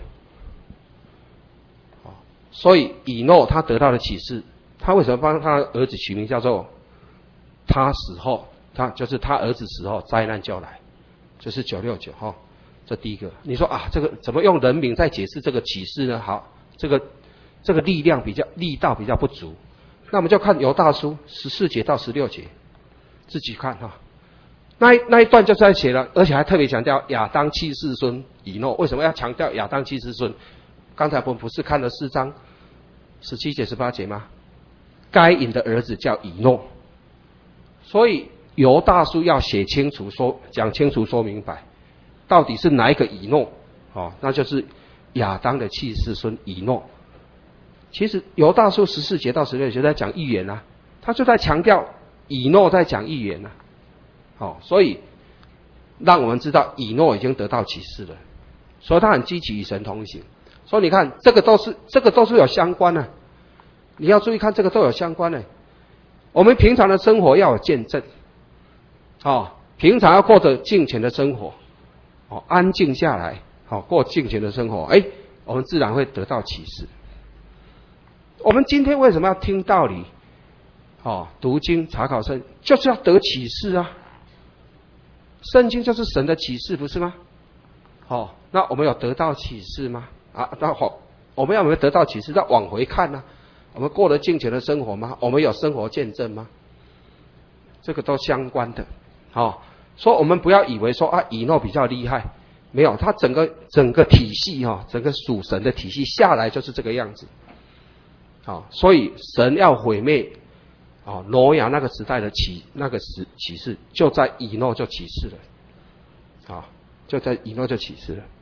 所以以诺他得到的启示，他为什么帮他儿子取名叫做他死后，就是他儿子死后灾难就来，就是969这第一个。你说这个怎么用人名在解释这个启示呢？好，这个力道比较不足，那我们就看犹大书14节到16节，自己看那一段就在写了，而且还特别强调亚当7世孙以诺。为什么要强调亚当7世孙？刚才我们不是看了4章17节18节吗？该隐的儿子叫以诺，所以犹大书要写清楚讲清楚说明白，到底是哪一个以诺那就是亚当的7世孙以诺。其实犹大书14节到16节在讲预言他就在强调以诺在讲预言所以让我们知道以诺已经得到启示了，所以他很积极与神同行。所以你看这个都是有相关的，你要注意看这个都有相关的。我们平常的生活要有见证平常要过着敬虔的生活安静下来过敬虔的生活，我们自然会得到启示。我们今天为什么要听道理读经查考圣经，就是要得启示圣经就是神的启示，不是吗？那我们有得到启示吗？那我们有没有得到启示？要往回看我们过了敬虔的生活吗？我们有生活见证吗？这个都相关的所以我们不要以为说以诺比较厉害，没有，他整个体系整个属神的体系下来就是这个样子。所以神要毁灭挪亚那个时代的启示，就在以诺就启示了就在以诺就启示了。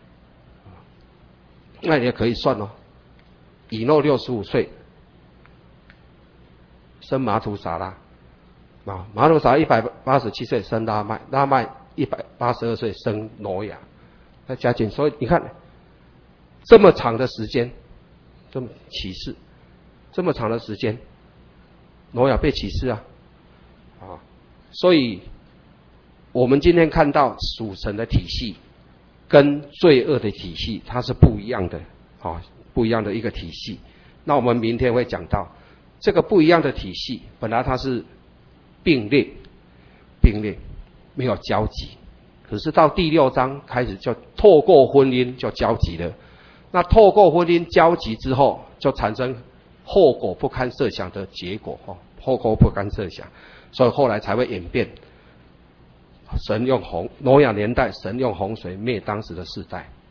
那你也可以算以诺65岁生马土撒拉马土撒拉187岁生拉麦182岁生挪亚，再加减。所以你看这么长的时间，这么启示这么长的时间，挪亚被启示所以我们今天看到属神的体系跟罪恶的体系它是不一样的，不一样的一个体系。那我们明天会讲到这个不一样的体系，本来它是并列，没有交集，可是到第6章开始就透过婚姻就交集了。那透过婚姻交集之后，就产生后果不堪设想的结果，后果不堪设想，所以后来才会演变。挪亚年代，神用洪水灭当时的世代。